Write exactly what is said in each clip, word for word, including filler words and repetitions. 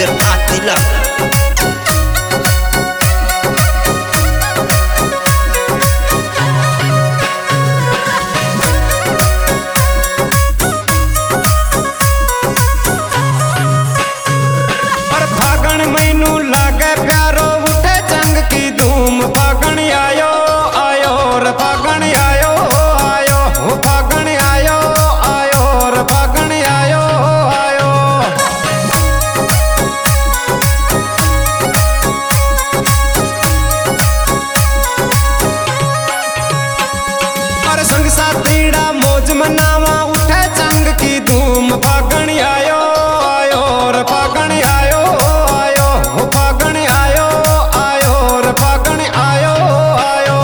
गुज्जर आतिला। संग साथीड़ा मौज मनावा उठे चंग की धूम। फागण आयो आयो रे फागण आयो आयो हो फागण आयो आयो रे फागण आयो आयो।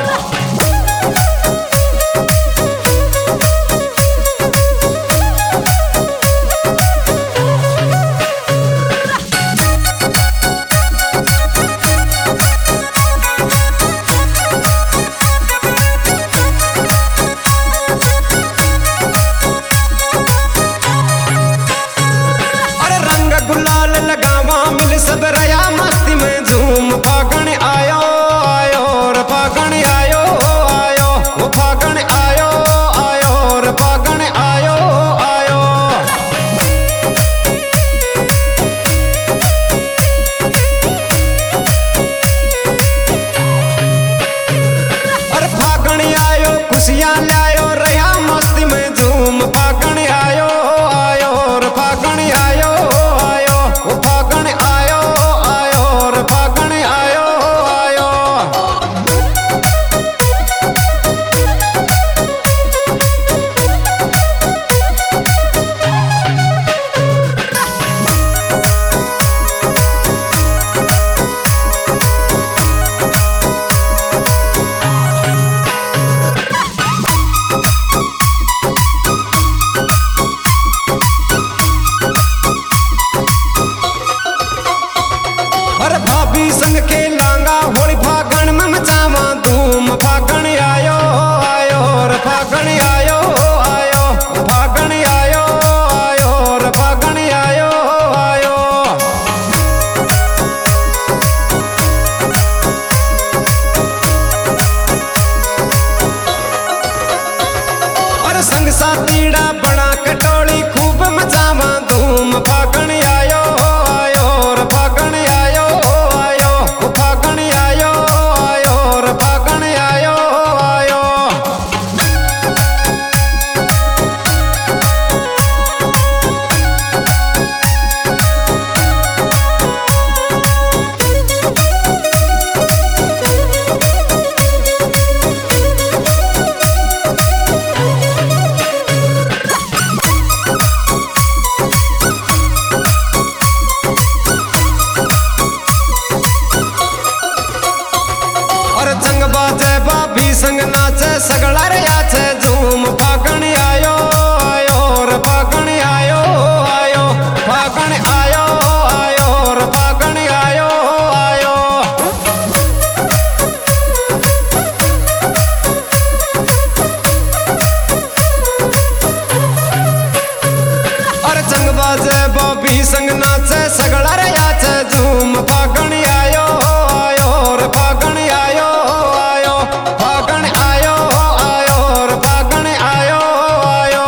गुलाल लगावा मिल सब रया मस्ती में झूम। फागण आयो आयो रे फागण आयो आयो वो फागण आयो आयो रे फागण आयो आयो। अरे फागण आयो खुशियां लायो रया मस्ती में झूम। फागण आयो आयो रे फागण आयो फागण आयो आयो रे फागण आयो आयो। अरे भाभी संग के लांगा होली फागण में मचावा धूम। फागण आयो आयो रे फागण आयो आयो फागण आयो आयो रे फागण आयो आयो। अरे संग साथीड़ा बड़ा कटोली खूब मचावा धूम। फागण आयो आयो रे फागण आयो आयो फागण आयो आयो रे फागण आयो आयो। संग बाजे भाभी संग नाचे सगला रे आछे झूम। फागण आयो आयो रे फागण आयो आयो फागण आयो आयो रे फागण आयो आयो। अरे संग बाजे भाभी संग नाचे सगला रे आछे झूम। फागण आयो आयो रे फागण आयो आयो फागण आयो आयो रे फागण आयो आयो।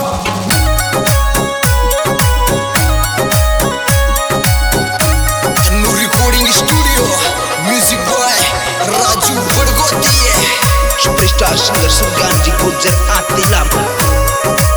तन्नूर recording studio music boy Raju बड़गोती है। सुपरस्टार सिंगर सुगांजी गुज्जर आतिला।